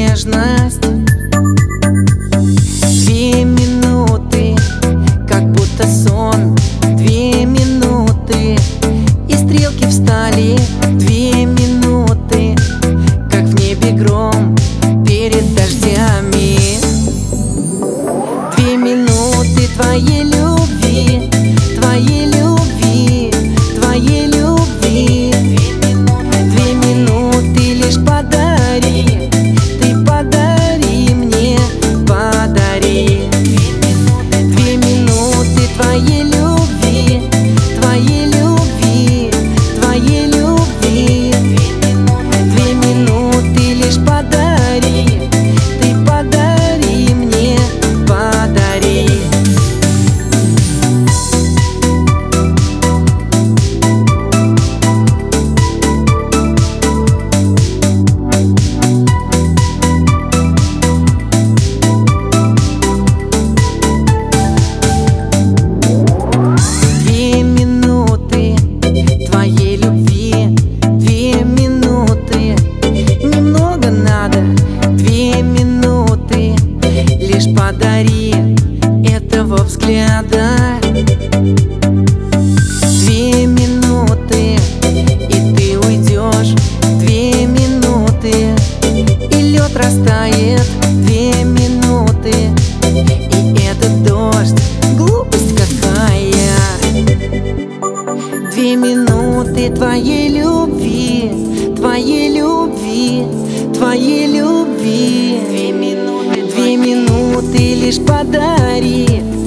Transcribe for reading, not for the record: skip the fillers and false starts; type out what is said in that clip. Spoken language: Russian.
нежность. 2 минуты, как будто сон. 2 минуты, и стрелки встали. 2 минуты, как в небе гром перед дождями. 2 минуты твоей любви, твоей любви, твоей любви. 2 минуты лишь подари, ты подари мне, подари. 2 минуты твоей любви, твоей любви, твоей любви. 2 минуты лишь подари, ты подари мне, подари. Подари этого взгляда. 2 минуты, и ты уйдешь. 2 минуты, и лед растает. 2 минуты, и этот дождь глупость какая. 2 минуты твоей любви, твоей любви, твоей любви. 2 минуты лишь подари,